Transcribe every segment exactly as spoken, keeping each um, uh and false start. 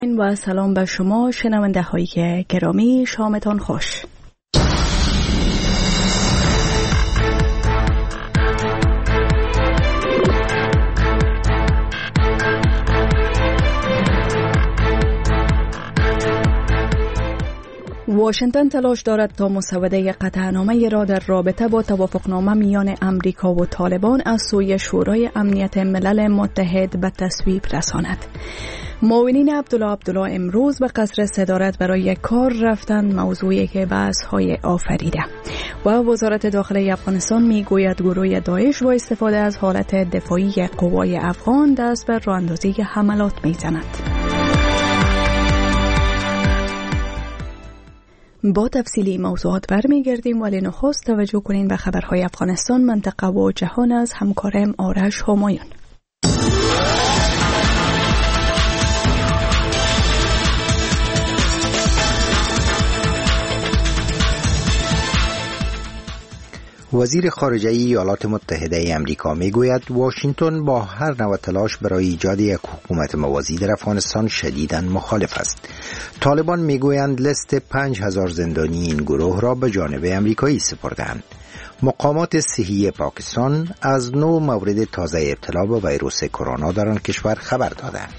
و سلام به شما شنونده های گرامی، شامتان خوش. واشنگتن تلاش دارد تا مسوده قطعنامه را در رابطه با توافقنامه میان امریکا و طالبان از سوی شورای امنیت ملل متحد به تصویب رساند. معاونین عبدالله عبدالله امروز به قصر صدارت برای کار رفتند، موضوعی که بحث‌های آفریده. و وزارت داخلی افغانستان میگوید گروه داعش با استفاده از حالت دفاعی قوای افغان دست به راه‌اندازی حملات میزند. با تفصیلی موضوعات برمیگردیم، ولی نخست توجه کنین به خبرهای افغانستان، منطقه و جهان از همکارم آرش همایون. وزیر خارجه ایالات متحده امریکا میگوید واشنگتن با هر نوع تلاش برای ایجاد یک حکومت موازی در افغانستان شدیداً مخالف است. طالبان میگویند لیست پنج هزار زندانی این گروه را به جانب امریکایی سپردند. مقامات صحی پاکستان از نو مورد تازه ابتلا به ویروس کرونا در آن کشور خبر دادند.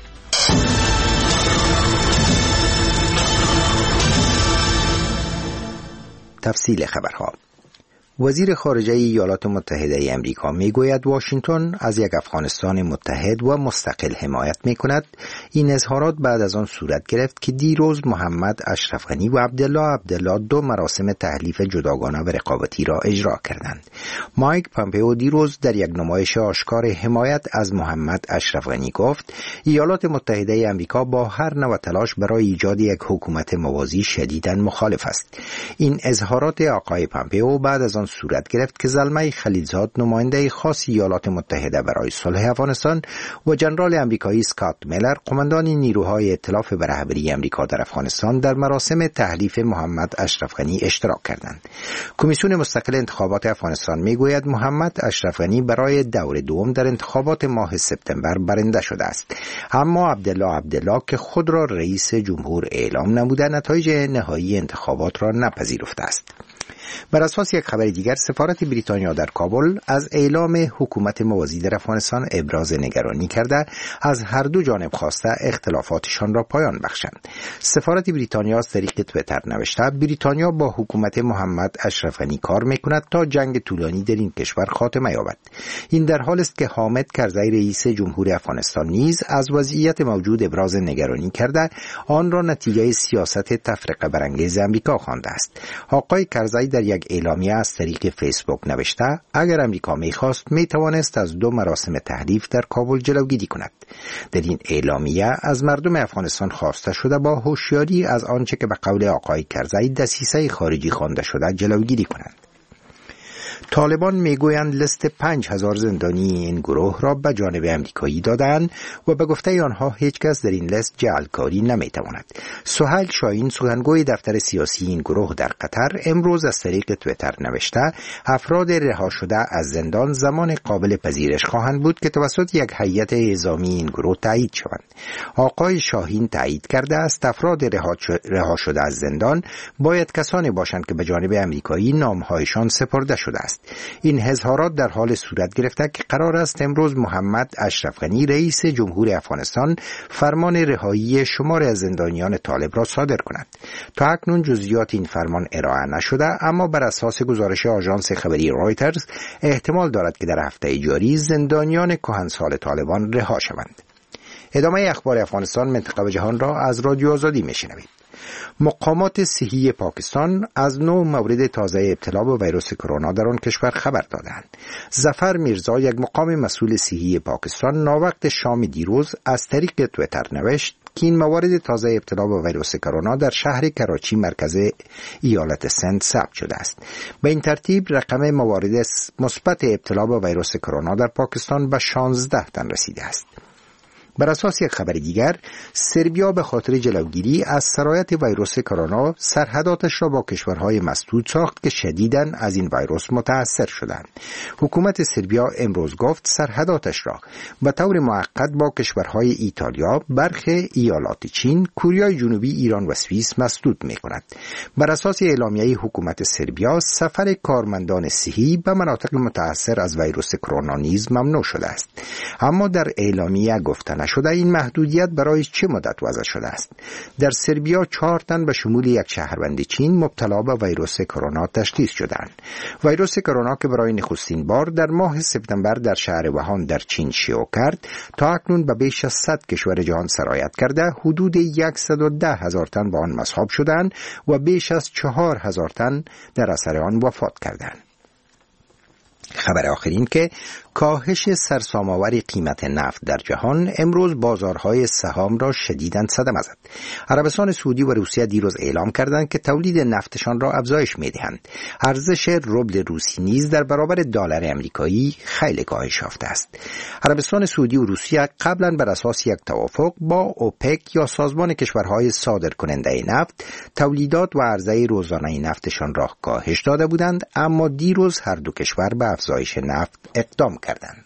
تفصیل خبرها. وزیر خارجه ایالات متحده امریکا میگوید واشنگتن از یک افغانستان متحد و مستقل حمایت میکند. این اظهارات بعد از آن صورت گرفت که دیروز محمد اشرف غنی و عبدالله عبدالله دو مراسم تحلیف جداگانه و رقابتی را اجرا کردند. مایک پامپئو دیروز در یک نمایش آشکار حمایت از محمد اشرف غنی گفت ایالات متحده امریکا با هر نوع تلاش برای ایجاد یک حکومت موازی شدیداً مخالف است. این اظهارات آقای پامپئو بعد از آن صورت گرفت که زلمه خلیلزاد نماینده خاص ایالات متحده برای صلح افغانستان و جنرال امریکایی اسکات میلر قماندان نیروهای ائتلاف به رهبری امریکا در افغانستان در مراسم تحلیف محمد اشرف غنی اشتراک کردند. کمیسیون مستقل انتخابات افغانستان میگوید محمد اشرف غنی برای دور دوم در انتخابات ماه سپتامبر برنده شده است، اما عبدالله عبدالله که خود را رئیس جمهور اعلام نموده نتایج نهایی انتخابات را نپذیرفته است. بر اساس یک خبر دیگر، سفارت بریتانیا در کابل از اعلام حکومت موازی در افغانستان ابراز نگرانی کرده، از هر دو جانب خواسته اختلافاتشان را پایان بخشند. سفارت بریتانیا از طریق توییتر نوشته بریتانیا با حکومت محمد اشرف غنی کار میکند تا جنگ طولانی در این کشور خاتمه یابد. این در حالی است که حامد کرزی رئیس جمهور افغانستان نیز از وضعیت موجود ابراز نگرانی کرده، آن را نتیجه سیاست تفرقه برانگیز آمریکا خوانده است. آقای کرزی در یک اعلامیه از طریق فیسبوک نوشته اگر امریکا می‌خواست می‌توانست از دو مراسم تحلیف در کابل جلوگیری کند. در این اعلامیه از مردم افغانستان خواسته شده با هوشیاری از آنچه که به قول آقای کرزی دسیسه خارجی خوانده شده جلوگیری کنند. طالبان میگویند لیست پنج هزار زندانی این گروه را به جانب امریکایی دادند و به گفته آنها هیچ کس در این لیست جعلکاری نمیتواند. سهیل شاهین سخنگوی دفتر سیاسی این گروه در قطر امروز از طریق توییتر نوشته افراد رها شده از زندان زمان قابل پذیرش خواهند بود که توسط یک هیئت اعزامی این گروه تایید شوند. آقای شاهین تایید کرده است افراد رها شده از زندان باید کسانی باشند که به جانب امریکایی نامهایشان سپرده شده است. این اظهارات در حال صورت گرفته که قرار است امروز محمد اشرف غنی رئیس جمهور افغانستان فرمان رهایی شمار از زندانیان طالب را صادر کند. تا اکنون جزئیات این فرمان ارائه نشده، اما بر اساس گزارش آژانس خبری رویترز احتمال دارد که در هفته جاری زندانیان کهنسال طالبان رها شوند. ادامه اخبار افغانستان، منطقه و جهان را از رادیو آزادی میشنوید. مقامات صحی پاکستان از نو مورد تازه ابتلا به ویروس کرونا در آن کشور خبر دادند. ظفر میرزا، یک مقام مسئول صحی پاکستان، ناوقت شام دیروز از طریق توییتر نوشت که این موارد تازه ابتلا به ویروس کرونا در شهر کراچی مرکز ایالت سند ثبت شده است. به این ترتیب رقم موارد مثبت ابتلا به ویروس کرونا در پاکستان به شانزده تن رسیده است. بر اساس یک خبر دیگر، سربیا به خاطر جلوگیری از سرایت ویروس کرونا سرحداتش را با کشورهای مسدود ساخت که شدیداً از این ویروس متأثر شدند. حکومت سربیا امروز گفت سرحداتش را به طور موقت با کشورهای ایتالیا، برخی ایالات چین، کوریای جنوبی، ایران و سوئیس مسدود می‌کند. بر اساس اعلامیه حکومت سربیا، سفر کارمندان صحی به مناطق متأثر از ویروس کرونا نیز ممنوع شده است. اما در اعلامیه گفته نشده این محدودیت برای چه مدت وضع شده است. در سربیا چهار تن به شمول یک شهروند چین مبتلا به ویروس کرونا تشخیص شدند. ویروس کرونا که برای نخستین بار در ماه سپتامبر در شهر ووهان در چین شیوع کرد، تا اکنون به بیش از صد کشور جهان سرایت کرده حدود صد و ده هزار تن به آن مصاب شدند و بیش از چهار هزار تن در اثر آن وفات کردند. خبر آخرین که کاهش سرسام‌آور قیمت نفت در جهان امروز بازارهای سهام را شدیداً صدمه زد. عربستان سعودی و روسیه دیروز اعلام کردند که تولید نفتشان را افزایش می‌دهند. ارزش روبل روسی نیز در برابر دلار آمریکایی خیلی کاهش یافته است. عربستان سعودی و روسیه قبلاً بر اساس یک توافق با اوپک یا سازمان کشورهای صادرکننده نفت تولیدات و عرضه روزانه نفتشان را کاهش داده بودند، اما دیروز هر دو کشور به افزایش نفت اقدام کردند.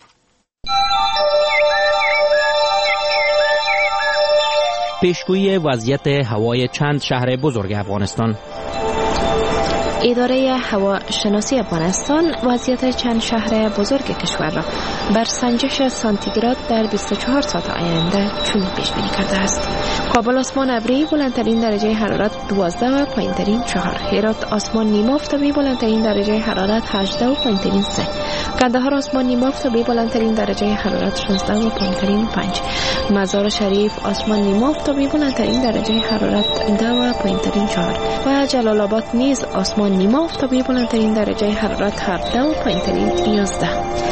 پیشگویی وضعیت هوای چند شهر بزرگ افغانستان. اداره هواشناسی افغانستان وضعیت چند شهر بزرگ کشور را بر سنجش سانتیگراد در بیست و چهار ساعت آینده چنین پیش بینی کرده است. کابل آسمان ابری، بلندترین درجه حرارت دوازده و پایینترین چهار. هرات آسمان نیمه آفتابی، بلندترین درجه حرارت هجده و پایینترین سه. کندهار آسمان نیمه آفتابی، بلندترین درجه حرارت شانزده و پایینترین پنج. مزار شریف آسمان نیمه آفتابی، بلندترین درجه حرارت ده و پایینترین چهار. و جلال آباد نیز آسمان نیمه آفتابی، بلندترین درجه حرارت هفده و پایینترین یازده.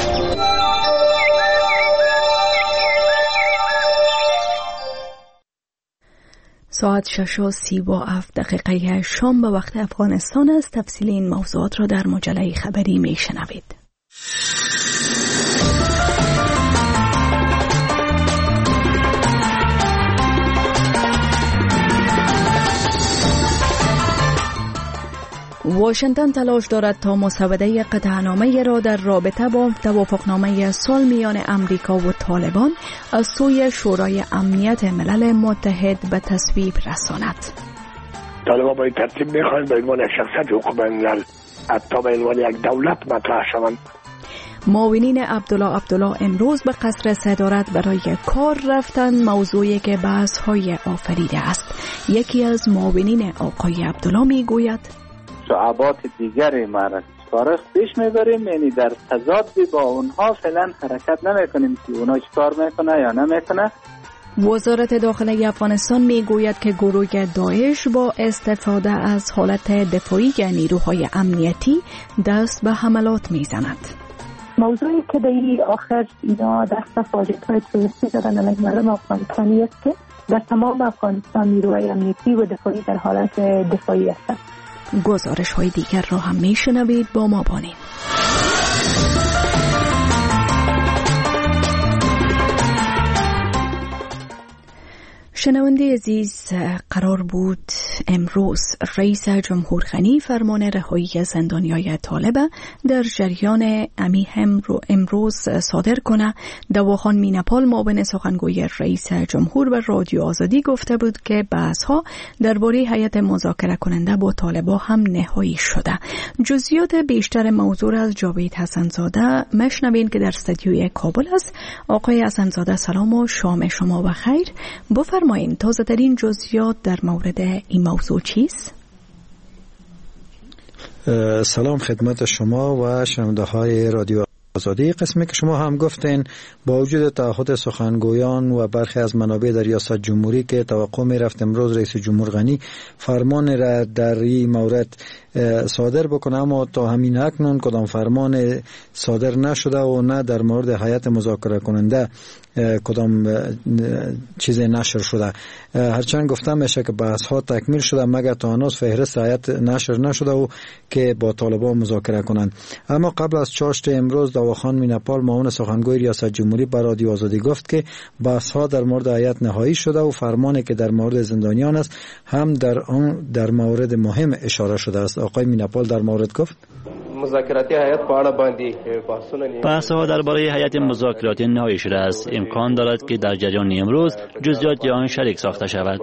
ساعت شش و سی و هفت دقیقه شام به وقت افغانستان است. تفصیل این موضوعات را در مجله خبری می شنوید. واشنگتن تلاش دارد تا مسوده قطعنامه را در رابطه با توافقنامه صلح میان امریکا و طالبان از سوی شورای امنیت ملل متحد به تصویب رساند. طالبان باید ترتیب می‌خواهند به عنوان یک شخصیت حقوق بین‌الملل حتی به عنوان یک دولت مطرح شوند. معاونین عبدالله عبدالله امروز به قصر صدارت برای کار رفتند، موضوعی که بحث‌های آفریده است. یکی از معاونین آقای عبدالله میگوید شعبات دیگری معرض کارش پیش میبریم، یعنی در تضاد با اونها فعلا حرکت نمیکنیم که اونها چیکار میکنه یا نمیکنه. وزارت داخلی افغانستان میگوید که گروه داعش با استفاده از حالت دفاعی نیروهای امنیتی دست به حملات میزند. موضوعی که در آخر اینا دست فاجعه‌های تروریستی زدن علیه مردم افغانستانی است که در تمام افغانستان نیروهای امنیتی و دفاعی در حالت دفاعی هستند. گزارش های دیگر را هم میشنوید، با ما بانید. شنونده عزیز، قرار بود امروز رئیس جمهور غنی فرمان رهایی زندانیان طالب در جریان امیهم رو امروز صادر کنه. دواخان مینپال معاون سخنگوی رئیس جمهور به رادیو آزادی گفته بود که بحث‌ها درباره هیئت مذاکره کننده با طالبان هم نهایی شده. جزئیات بیشتر موضوع از جاوید حسن‌زاده مشنوین که در استودیوی کابل است. آقای حسن‌زاده سلام و شام شما بخیر. بفرمایید این تازه ترین جزئیات در مورد این موضوع چیست؟ سلام خدمت شما و شنونده های رادیو آزادی. قسمی که شما هم گفتین با وجود تعهد سخنگویان و برخی از منابع در ریاست جمهوری که توقع می رفت امروز رئیس جمهور غنی فرمان را در این مورد صادر بکنه، اما تا همین اکنون کدام فرمان صادر نشده و نه در مورد هیئت مذاکره کننده کدام چیز نشر شده. هرچند گفتم میشه که بحث ها تکمیل شده مگر تا هنوز فهرست هیئت نشر نشده و که با طالبان مذاکره کنند. اما قبل از چاشت امروز دواخان میناپال معاون سخنگوی ریاست جمهوری به رادیو آزادی گفت که بحث ها در مورد هیئت نهایی شده و فرمانی که در مورد زندانیان است هم در آن در مورد مهم اشاره شده است. آقای میناپال در مورد گفت مذاکراتی هیئت په اړه باندې بحثونه بحث ها درباره هیئت مذاکراتی نهایی شده است. امکان دارد که در جریان امروز جزئیات آن شریک ساخته شود.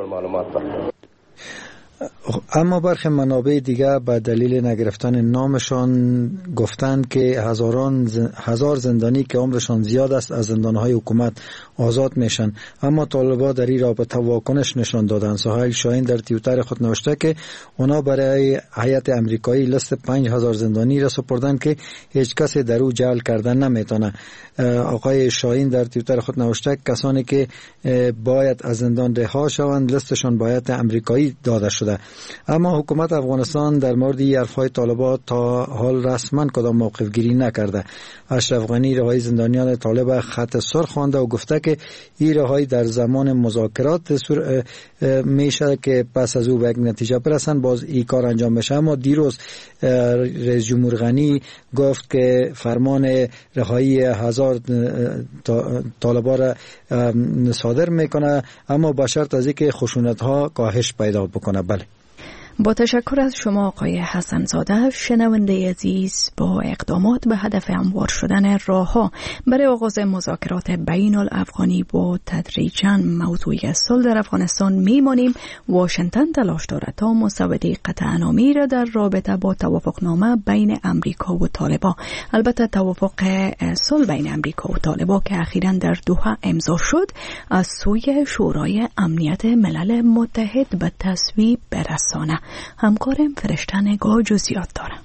اما برخی منابع دیگر به دلیل نگرفتن نامشان گفتند که هزاران هزار زندانی که عمرشان زیاد است از زندانهای حکومت آزاد میشن. اما طالبان در این رابطه واکنش نشان دادند. سهیل شاهین در توییتر خود نوشته که اونا برای هیئت امریکایی لیست پنج هزار زندانی را سپردند که هیچ کسی در او جعل کردن نمیتونه. آقای شاهین در توییتر خود نوشته کسانی که باید از زندان رها شوند لیستشان به هیئت امریکایی داده شده. اما حکومت افغانستان در مورد این حرفهای طالبان تا حال رسما کدام موقف گیری نکرده. اشرف غنی رهایی زندانیان طالب خط سرخ خوانده و گفته که این رهایی در زمان مذاکرات میشه که پس از او به یک نتیجه برسن باز این کار انجام بشه. اما دیروز رئیس جمهور غنی گفت که فرمان رهایی هزار طالبان را صادر میکنه اما با شرط از اینکه خشونت ها کاهش پیدا بکنه. بله، با تشکر از شما آقای حسن زاده. شنونده عزیز، با اقدامات به هدف هموار شدن راهها برای آغاز مذاکرات بین الافغانی با تدریجاً موضوع صلح در افغانستان میمانیم. واشنگتن تلاش دارد تا مسوده قطعنامه‌ای را در رابطه با توافقنامه بین امریکا و طالبان، البته توافق صلح بین امریکا و طالبان که اخیراً در دوحه امضا شد، از سوی شورای امنیت ملل متحد به تصویب برسانه. همکارم فرشته نگاه جزئیات داره.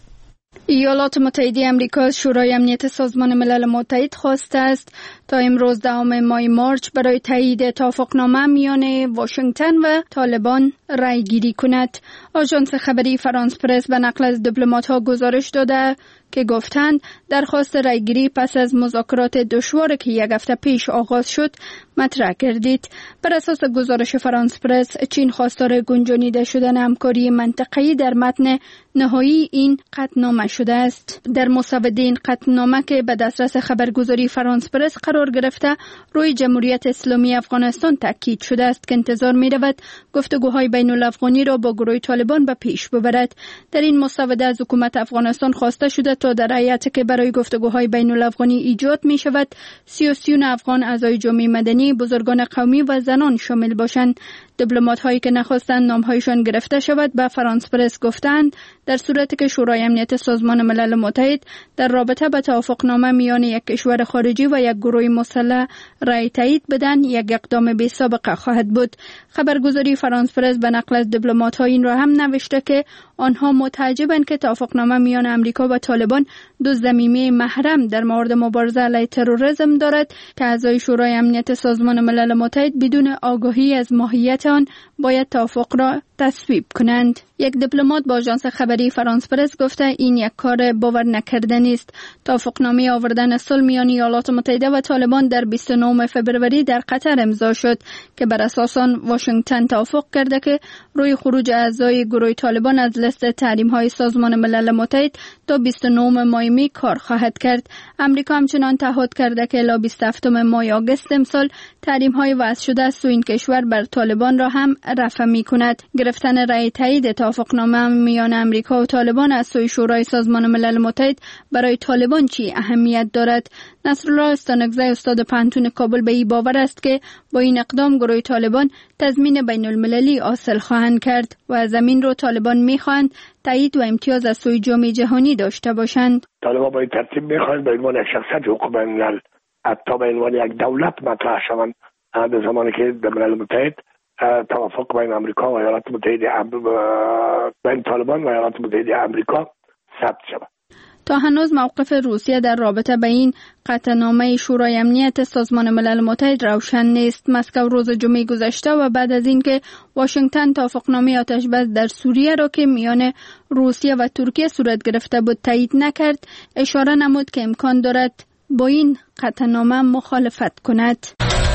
ایالات متحده آمریکا از شورای امنیت سازمان ملل متحد خواسته است تا امروز دهم ماه مارچ برای تایید توافقنامه میان واشنگتن و طالبان رای گیری کند. آژانس خبری فرانس پرس به نقل از دیپلمات‌ها گزارش داده که گفتند درخواست رایگیری پس از مذاکرات دشوار که یک هفته پیش آغاز شد مطرح گردید. بر اساس گزارش فرانس پرس، چین خواستار گنجانیده شدن همکاری منطقه‌ای در متن نهایی این قطعنامه شده است. در مسوده این قطعنامه که به دسترس خبرگزاری فرانس پرس قرار گرفته، روی جمهوریت اسلامی افغانستان تاکید شده است که انتظار می رود گفتگوهای بین الافغانی را با گروه طالبان به پیش ببرد. در این مسوده از حکومت افغانستان خواسته شده تا در هیئتی که برای گفتگوهای بین الافغانی ایجاد می شود سیاسیون افغان، اعضای جامعه مدنی، بزرگان قومی و زنان شامل باشند. دیپلمات هایی که نخواستند نامهایشان گرفته شود به فرانس پرس گفتند در صورتی که شورای امنیت سازمان ملل متحد در رابطه با توافقنامه میان یک کشور خارجی و یک گروه مسلح رای تایید بدن، یک اقدام بی سابقه خواهد بود. خبرگزاری فرانس پرس به نقل از دیپلمات ها این را هم نوشته که آنها متعجبند که توافقنامه میان امریکا و طالبان دو ضمیمه محرم در مورد مبارزه علیه تروریسم دارد که اعضای شورای امنیت سازمان ملل متحد بدون آگاهی از ماهیت آن باید توافق را تصویب کنند. یک دیپلمات با آژانس خبری فرانس پرس گفته این یک کار باور نکردنی است. توافقنامه آوردن صلح میان ایالات متحده و طالبان در بیست و نهم فوریه در قطر امضا شد که بر اساس آن واشنگتن توافق کرده که روی خروج اعضای گروه طالبان از لیست تحریم‌های سازمان ملل متحد تا بیست و نهم ماه می کار خواهد کرد. امریکا همچنان تعهد کرده که الی بیست و هفتم ماه آگوست امسال تحریم‌های وضع شده از سوی این کشور بر طالبان را هم رفع می‌کند. گرفتن رأی تایید توافقنامه میان امریکا و طالبان از سوی شورای سازمان ملل متحد برای طالبان چی اهمیت دارد؟ نصرالله استانکزی استاد پانتون کابل به این باور است که با این اقدام گروه طالبان تضمین بین المللی حاصل خواهند کرد و زمین رو طالبان میخواهند تایید و امتیاز از سوی جامعه جهانی داشته باشند. طالبان با این ترتیب میخواهند به عنوان یک شخصیت حقوق بین الملل حتی به عنوان یک دولت مطرح شوند به زمانی که در ملل متحد توافق بین امریکا و ایالات متحده بین طالبان و ایالات متحده آمریکا ثبت شود. تا هنوز موقف روسیه در رابطه با این قطعنامه شورای امنیت سازمان ملل متحد روشن نیست. مسکو روز جمعه گذشته و بعد از اینکه واشنگتن توافقنامه آتش‌بس در سوریه را که میان روسیه و ترکیه صورت گرفته بود تایید نکرد، اشاره نمود که امکان دارد با این قطعنامه مخالفت کند.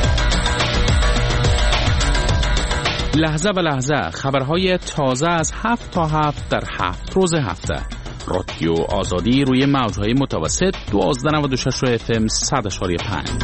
لحظه به لحظه خبرهای تازه از هفت تا هفت در هفت روز هفته. رادیو آزادی روی موجهای متوسط دوازده نود و شش اف ام صد و چهار و پنج.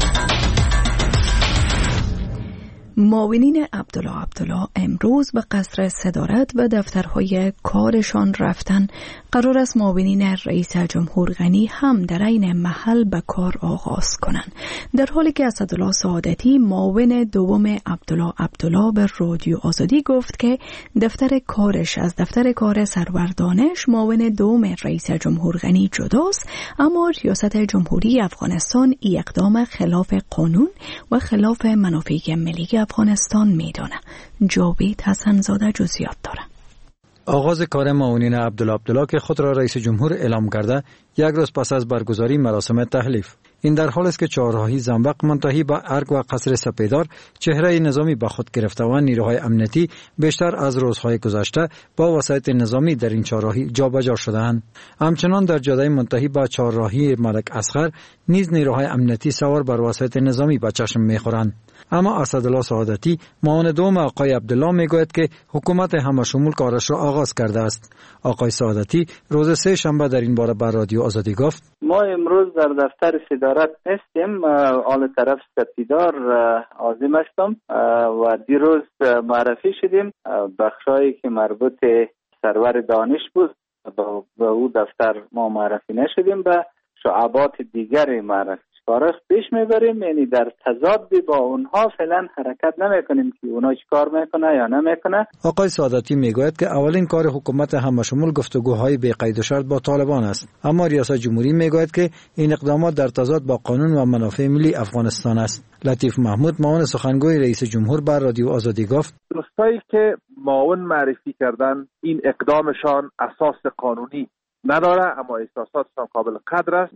معاونین عبدالله عبدالله امروز به قصر صدارت و دفترهای کارشان رفتن. قرار است معاونین رئیس جمهور غنی هم در این محل به کار آغاز کنند، در حالی که اسدالله سعادتی معاون دوم عبدالله عبدالله به رادیو آزادی گفت که دفتر کارش از دفتر کار سرور دانش معاون دوم رئیس جمهور غنی جداست، اما ریاست جمهوری افغانستان این اقدام خلاف قانون و خلاف منافع ملی افغانستان میدانه. جاوید حسنزاده جزئیات داره. آغاز کار معاونین عبدالله عبدالله که خود را رئیس جمهور اعلام کرده یک روز پس از برگزاری مراسم تحلیف. این در حال است که چهارراهی زنبق منتهی به ارگ و قصر سپیدار چهره نظامی به خود گرفته و نیروهای امنیتی بیشتر از روزهای گذشته با وسایط نظامی در این چهارراهی جابجا شده‌اند. همچنان در جاده منتهی به چهارراهی ملک اصغر نیز نیروهای امنیتی سوار بر وسایط نظامی به چشم می‌خورند. اما اسدالله سعادتی معاون دوم آقای عبدالله میگوید که حکومت همشمول کارش را آغاز کرده است. آقای سعادتی روز سه شنبه در این باره بر رادیو آزادی گفت: ما امروز در دفتر صدارت هستیم، آل طرف سپیدار عازم هستم و دیروز معرفی شدیم بخشایی که مربوط سرور دانش بود به او دفتر ما معرفی نشدیم، به شعبات دیگر معرفی کارش پیش میبریم، یعنی در تضاد با اونها فعلا حرکت نمیکنیم که اونا چیکار میکنه یا نمیکنه. آقای سعادتی میگوید که اولین کار حکومت همشمول گفتگوهای بی قید و شرط با طالبان است، اما ریاست جمهوری میگوید که این اقدامات در تضاد با قانون و منافع ملی افغانستان است. لطیف محمود معاون سخنگوی رئیس جمهور بر رادیو آزادی گفت: دوستایی که معاون معرفی کردن این اقدامشان اساس قانونی نداره، اما احساساتشان قابل قدر است.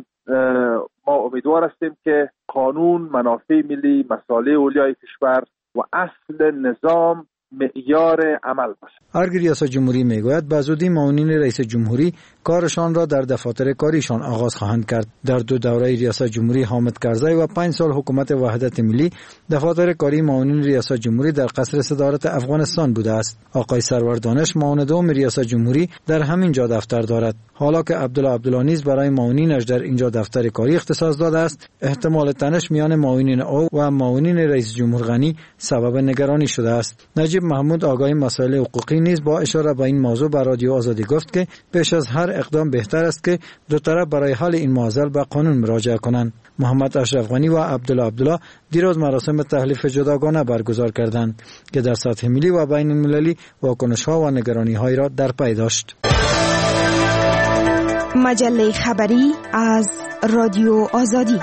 ما امیدوار هستیم که قانون، منافع ملی، مصالح اولیای کشور و اصل نظام معیار عمل باشه. ارگ ریاست جمهوری میگوید به زودی معاونین رئیس جمهوری کارشان را در دفاتر کاریشان آغاز خواهند کرد. در دو دوره ریاست جمهوری حامد کرزی و پنج سال حکومت وحدت ملی دفاتر کاری معاونین ریاست جمهوری در قصر صدارت افغانستان بوده است. آقای سرور دانش معاون دوم ریاست جمهوری در همین جا دفتر دارد. حالا که عبدالله عبدالله نیز برای معاونینش در اینجا دفتر کاری اختصاص داده است، احتمال تنش میان معاونین او و معاونین رئیس جمهور غنی سبب نگرانی شده است. نجیب محمود آگاه مسائل حقوقی نیز با اشاره به این موضوع بر رادیو آزادی گفت که پیش از هر اقدام بهتر است که دو طرف برای حل این معضل به قانون مراجعه کنند. محمد اشرف غنی و عبدالله عبدالله دیروز مراسم تحلیف جداگانه برگزار کردند که در سطح ملی و بین المللی واکنش‌ها و نگرانی‌های را در پی داشت. مجله خبری از رادیو آزادی.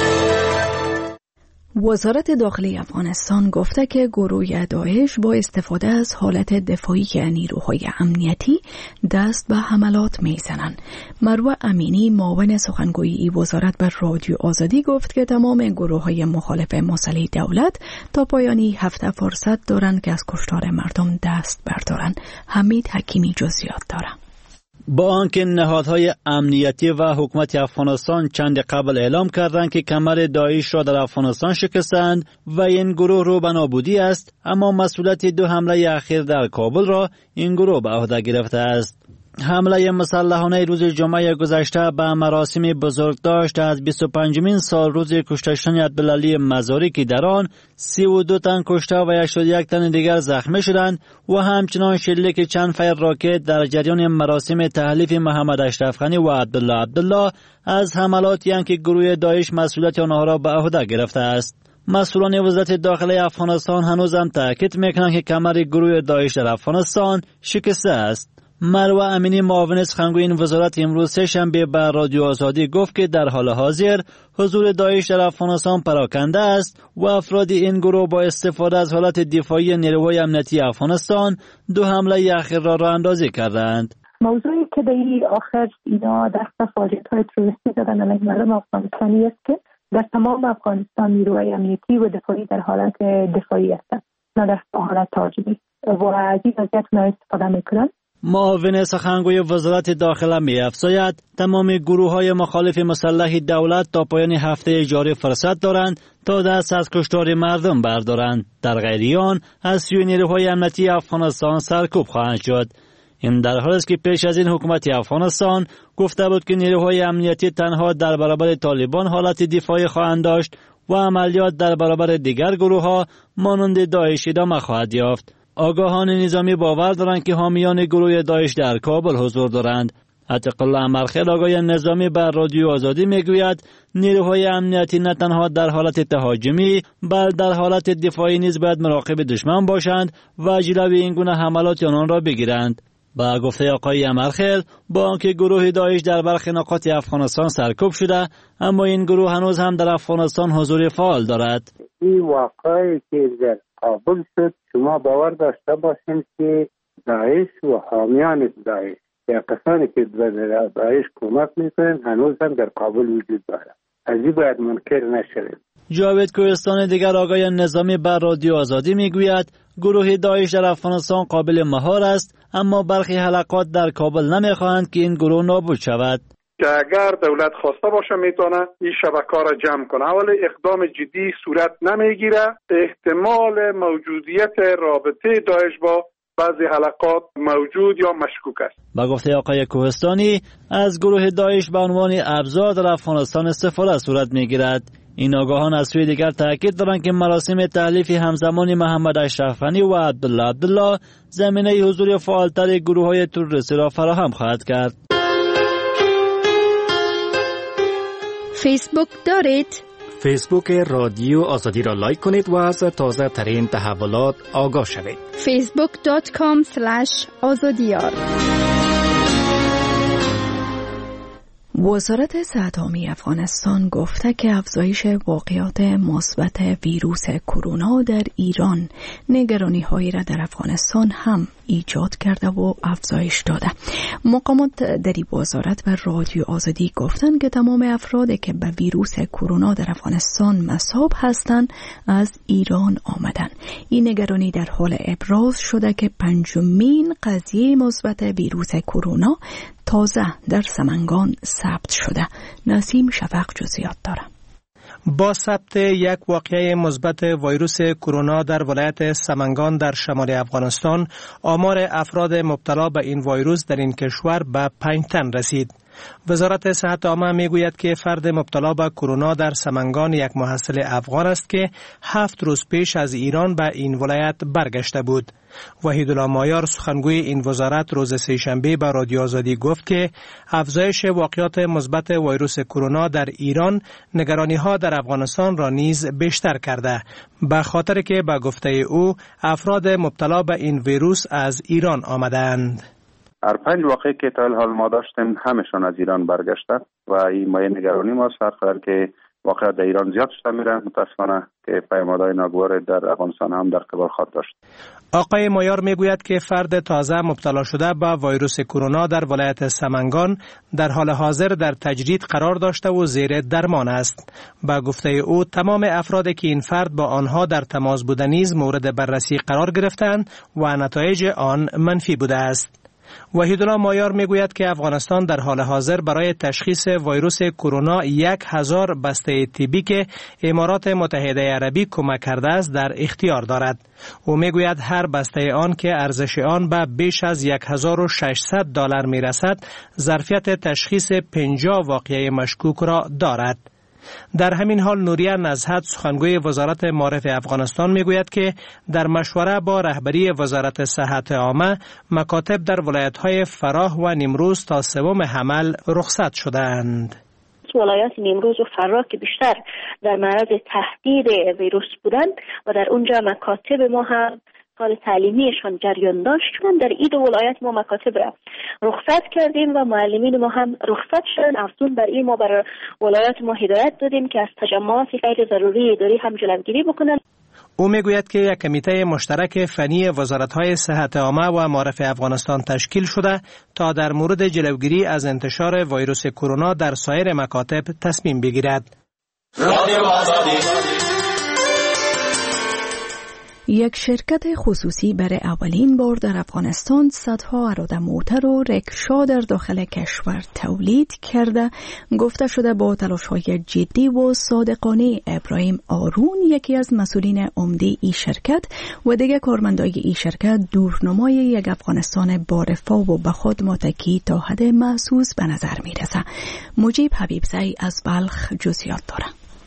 وزارت داخلی افغانستان گفته که گروه داعش با استفاده از حالت دفاعی نیروهای امنیتی دست به حملات میزنند. مروه امینی معاون سخنگوی وزارت بر رادیو آزادی گفت که تمام گروه‌های مخالف مسلح دولت تا پایانی هفته فرصت دارند که از کشتار مردم دست بردارند. حمید حکیمی جزئیات دارد. با آنکه نهادهای امنیتی و حکومت افغانستان چند قبل اعلام کردند که کمر داعش را در افغانستان شکستند و این گروه رو به نابودی است، اما مسئولیت دو حمله اخیر در کابل را این گروه به عهده گرفته است. حمله مسلحانه روز جمعه گذشته به مراسم بزرگداشت از بیست و پنجمین سال روز کشته شدن عبدالعلی مزاری که در آن سی و دو تن کشته و هشتاد و یک تن دیگر زخمی شدند و همچنان شلیک چند فیر راکت در جریان مراسم تحلیف محمد اشرف غنی و عبدالله عبدالله از حملاتی که گروه داعش مسئولیت آنها را به عهده گرفته است. مسئولان وزارت داخلی افغانستان هنوز هم تاکید میکنند که کمر گروه داعش در افغانستان شکسته است. مروه امینی معاون سخنگوی این وزارت امروز سه شنبه به رادیو آزادی گفت که در حال حاضر حضور داعش در افغانستان پراکنده است و افراد این گروه با استفاده از حالت دفاعی نیروهای امنیتی افغانستان دو حمله اخیر را راه اندازی کردند. موضوعی که در آخر اینا دست فاجعه‌های تروریستی زدن علیه مردم افغانستانی است که در تمام افغانستان نیروهای امنیتی و دفاعی در حالت دفاعی هستند، نه در حالت تهاجمی، و از این وضعیت استفاده میکنند. معاون سخنگوی وزارت داخله می افزاید تمام گروه های مخالف مسلح دولت تا پایان هفته جاری فرصت دارند تا دست از کشتار مردم بردارند. در غیر آن از سوی نیروهای امنیتی افغانستان سرکوب خواهند شد. این در حالی است که پیش از این حکومت افغانستان گفته بود که نیروهای امنیتی تنها در برابر طالبان حالت دفاعی خواهند داشت و عملیات در برابر دیگر گروه ها مانند داعش ادامه خواهد یافت. آگاهان نظامی باور دارند که حامیان گروه داعش در کابل حضور دارند. عتیق الله امرخیل آگاه نظامی بر رادیو آزادی میگوید نیروهای امنیتی نه تنها در حالت تهاجمی بلکه در حالت دفاعی نیز باید مراقب دشمن باشند و جلوی این گونه حملات آنان را بگیرند. با گفته آقای امرخیل با آنکه گروه داعش در برخی نقاط افغانستان سرکوب شده اما این گروه هنوز هم در افغانستان حضور فعال دارد. این واقعی که در کابل شد شما باور داشته باشید که داعش و حامیان داعش یا کسانی که به داعش کمک میکنند هنوز هم در کابل وجود دارد. از این باید منکر نشویم. جاوید کوهستانی دیگر آقای نظامی بر رادیو آزادی میگوید گروه داعش در افغانستان قابل مهار است اما برخی حلقات در کابل نمیخواهند که این گروه نابود شود. که اگر دولت خواسته باشه میتونه این شبکه را جمع کنه ولی اقدام جدی صورت نمیگیره. احتمال موجودیت رابطه داعش با بعضی حلقات موجود یا مشکوک است. با گفته آقای کوهستانی از گروه داعش به عنوان ابزار در افغانستان استفاده صورت میگیرد. این آگاهان از سوی دیگر تاکید دارند که مراسم تحلیف همزمان محمد اشرف غنی و عبدالله عبدالله زمینه حضور فعالتر گروه‌های تروریستی را فراهم خواهد کرد. فیسبوک دارید؟ فیسبوک رادیو آزادی را لایک کنید و از تازه ترین تحولات آگاه شوید. فیسبوک دات کام اسلش آزادیار. وزارت صحت عامه افغانستان گفته که افزایش واقعات مثبت ویروس کرونا در ایران نگرانی‌هایی را در افغانستان هم ایجاد کرده و افزایش داده. مقامات در این وزارت و رادیو آزادی گفتند که تمام افرادی که به ویروس کرونا در افغانستان مصاب هستند از ایران آمدند. این نگرانی در حال ابراز شده که پنجمین قضیه مثبت ویروس کرونا تازه در سمنگان ثبت شده. نسیم شفق جزئیات دارد. با ثبت یک واقعه مثبت ویروس کرونا در ولایت سمنگان در شمال افغانستان، آمار افراد مبتلا به این ویروس در این کشور به پنج تن رسید. وزارت صحت عامه میگوید که فرد مبتلا به کرونا در سمنگان یک محصل افغان است که هفت روز پیش از ایران به این ولایت برگشته بود. وحیدالله مایار سخنگوی این وزارت روز سه‌شنبه به رادیو آزادی گفت که افزایش واقعات مثبت ویروس کرونا در ایران نگرانی‌ها در افغانستان را نیز بیشتر کرده، به خاطر که به گفته او افراد مبتلا به این ویروس از ایران آمدند. هر پنج واقعی که تا حال ما داشتیم همشون از ایران برگشته و این مایه نگرانی ماست، هر قدر که واقعا در ایران زیاد شده میره متاسفانه که پیامدهای ناگوار در افغانستان هم در قبال خواهد داشت. آقای مایار میگوید که فرد تازه مبتلا شده به ویروس کرونا در ولایت سمنگان در حال حاضر در تجرید قرار داشته و زیر درمان است. با گفته او تمام افرادی که این فرد با آنها در تماس بوده نیز مورد بررسی قرار گرفتند و نتایج آن منفی بوده است. وحیدالله مایار میگوید که افغانستان در حال حاضر برای تشخیص ویروس کرونا یک هزار بسته طبی که امارات متحده عربی کمک کرده است در اختیار دارد. او میگوید هر بسته آن که ارزش آن به بیش از یک هزار و ششصد دلار میرسد ظرفیت تشخیص پنجاه واقعه مشکوک را دارد. در همین حال نوریه نزهت سخنگوی وزارت معارف افغانستان میگوید که در مشوره با رهبری وزارت صحت عامه مکاتب در ولایت‌های فراه و نیمروز تا سوم حمل رخصت شدند. ولایت نیمروز و فراه که بیشتر در معرض تهدید ویروس بودند و در اونجا مکاتب ما هم سال تعلیمیشان جریان داشت چون در این دو ولایت ما مکاتب را رخصت کردیم و معلمین ما هم رخصت شدن. افزون بر این ما بر ولایت ما هدایت دادیم که از تجمعات غیر ضروری اداری هم جلوگیری بکنند. او میگوید که یک کمیته مشترک فنی وزارت‌های صحت عامه و معارف افغانستان تشکیل شده تا در مورد جلوگیری از انتشار ویروس کرونا در سایر مکاتب تصمیم بگیرد. یک شرکت خصوصی برای اولین بار در افغانستان صدها اراده موتر و رکشا در داخل کشور تولید کرده. گفته شده با تلاش‌های جدی و صادقانه ابراهیم آرون، یکی از مسئولین عمده این شرکت و دیگر کارمندای این شرکت، دورنمای یک افغانستان با رفاه و به خود متکی تا حد محسوس به نظر میرسه. مجیب حبیبزی از بلخ جزئیات داره.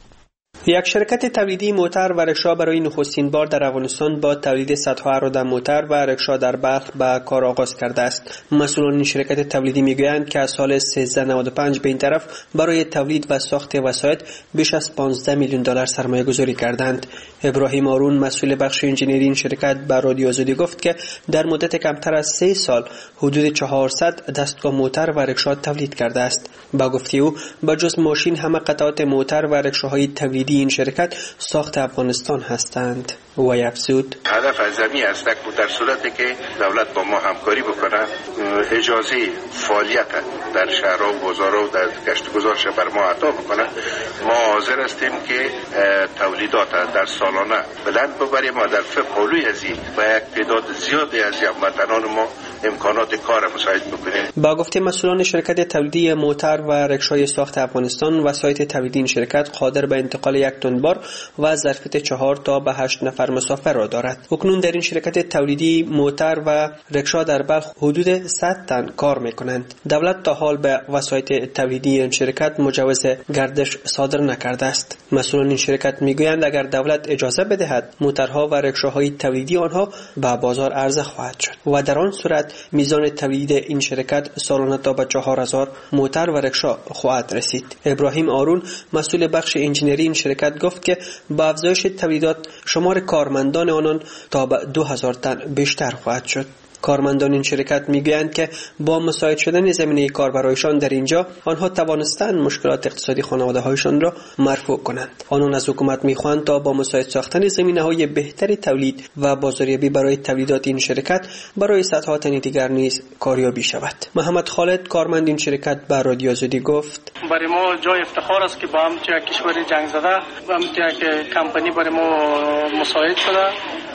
یک شرکت تولیدی موتر و رکشا برای نخستین بار در افغانستان با تولید صدها اراده موتر و رکشا در بلخ به کار آغاز کرده است. مسئولان این شرکت تولیدی میگویند که از سال سیزده نود و پنج به این طرف برای تولید و ساخت وسایط بیش از پانزده میلیون دلار سرمایه گذاری کردند. ابراهیم آرون، مسئول بخش انجینری این شرکت، به رادیو آزادی گفت که در مدت کمتر از سه سال حدود چهارصد دستگاه موتر و رکشا تولید کرده است. با گفته او، به جز ماشین همه قطعات موتر و رکشاهای تولیدی این شرکت ساخت افغانستان هستند. و افزود هدف از زمین است که در صورتی که دولت با ما همکاری بکنه، اجازه فعالیت در شهرها و بازارها و در گشت گذارش بر ما عطا بکنه، ما حاضر هستیم که تولیدات در سالانه بلند ببریم و در پولوی از این و یک تعداد زیادی از هموطنان ما امکانات کار مساعد بکنیم. با گفته مسئولان شرکت تولیدی موتر و رکشای ساخت افغانستان، وسایط تولیدی این شرکت قادر به انتقال یک تن بار و ظرفیت چهار تا به هشت نفر مسافر را دارد. اکنون در این شرکت تولیدی موتر و رکشا در بلخ حدود صد تن کار میکنند. دولت تا حال به وسایط تولیدی این شرکت مجوز گردش صادر نکرده است. مسئولان این شرکت میگویند اگر دولت اجازه بدهد، موترها و رکشاهای تولیدی آنها به بازار عرضه خواهد شد و در آن صورت میزان تولید این شرکت سالانه تا به چهار هزار موتر و رکشا خواهد رسید. ابراهیم آرون، مسئول بخش انجینری این شرکت، گفت که با افزایش تولیدات شمار کارمندان آنان تا به دو هزار تن بیشتر خواهد شد. کارمندان این شرکت میگویند که با مساعد شدن زمینه کار برایشان در اینجا، آنها توانستند مشکلات اقتصادی خانواده هایشان را مرفوع کنند. آنان از حکومت میخواهند تا با مساعد ساختن زمینه های بهتری تولید و بازاریابی برای تولیدات این شرکت برای صدها تن دیگر نیز کاریابی شود. محمد خالد، کارمند این شرکت، به رادیو آزادی گفت برای ما جای افتخار است که با هم کشور جنگ زده و هم که کمپانی برای ما مساعد شده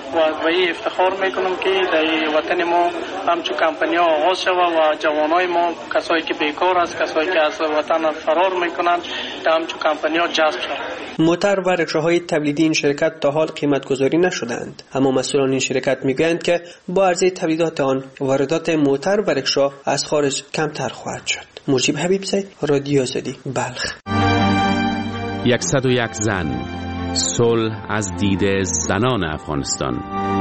و به این افتخار میکنم که در وطن ما همچون کمپانی ها آغاز شده و جوانای ما، کسایی که بیکار است، کسایی که از وطن فرار میکنند، در همچون کمپانی ها جذب شد. موتر و رکشاهای تولیدی این شرکت تا حال قیمت گذاری نشدند، اما مسئولان این شرکت میگویند که با عرضه تولیدات آن، واردات موتر و رکشا از خارج کمتر خواهد شد. مجیب حبیبزی، رادیو آزادی، بلخ. صد و یک زن، صلح از دید زنان افغانستان.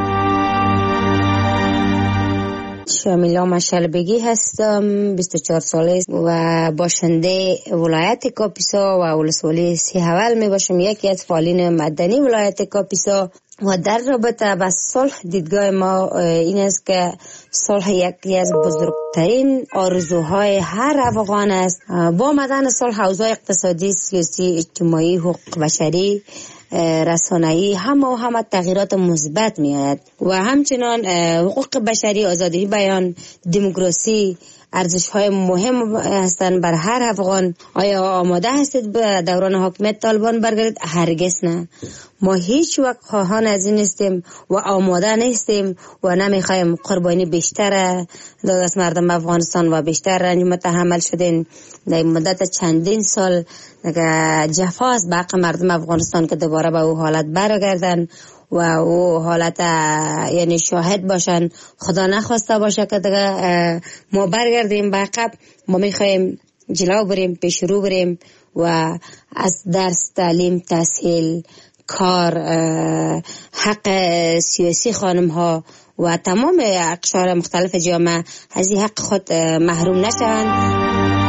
شامیلا مشلبگی هستم، بیست و چهار ساله و باشنده ولایت کاپیسا و ولسوالی سیحول می باشم، یکی از فعالین مدنی ولایت کاپیسا. و در رابطه با صلح، دیدگاه ما این است که صلح یکی از بزرگترین آرزوهای هر افغان است. با آمدن صلح، اوضاع اقتصادی، سیاسی، اجتماعی، حقوق بشری، رسانه‌ای همه و همه تغییرات مثبت می‌آید و همچنان حقوق بشری، آزادی بیان، دموکراسی ارزش‌های مهم هستند بر هر افغان. آیا آماده هستید به دوران حکومت طالبان برگردید؟ هرگز نه. ما هیچ وقت خواهان از این هستیم و آماده نیستیم و نمیخوایم قربانی بیشتر داد از مردم افغانستان و بیشتر رنج متحمل شدین در مدت چندین سال جفاست به حق مردم افغانستان که دوباره به او حالت برگردن و او حالت یعنی شاهد باشن. خدا نخواسته باشه که دیگه ما برگردیم به عقب. ما میخوایم جلو بریم، پیش رو بریم و از درس، تعلیم، تحصیل، کار، حق سیاسی خانم ها و تمام اقشار مختلف جامعه از این حق خود محروم نشوند.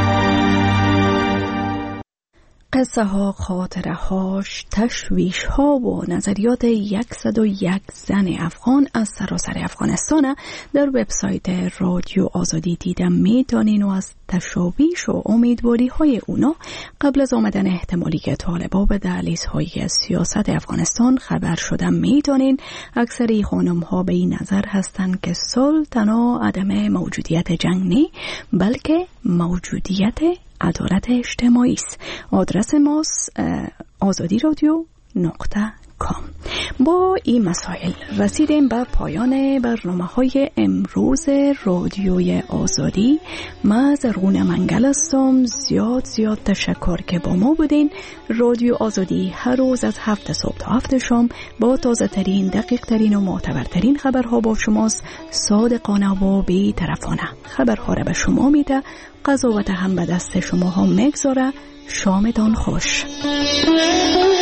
قصه ها، خاطره هاش، تشویش ها و نظریات صد و یک زن افغان از سراسر افغانستان در وبسایت رادیو آزادی دیدن میتونین و از تشابیش و امیدواری های اونا قبل از آمدن احتمالی که طالبا به دهلیزهای سیاست افغانستان خبر شدن میتونین. اکثر خانم ها به این نظر هستند که صلح تنها عدم موجودیت جنگ نی بلکه موجودیت عدالت اجتماعی است. آدرس ماست آزادی رادیو نقطه کام. با این مسائل رسیدیم به پایان برنامه های امروز رادیوی آزادی. من زرغون منگل هستم. زیاد زیاد تشکر که با ما بودین. رادیو آزادی هر روز از هفت صبح تا هفت شام با تازه ترین، دقیق ترین و معتبرترین خبرها با شماست. صادقانه و بی طرفانه خبرها را به شما میده. قضاوت هم به دست شما ها میگذاره. شامتان خوش.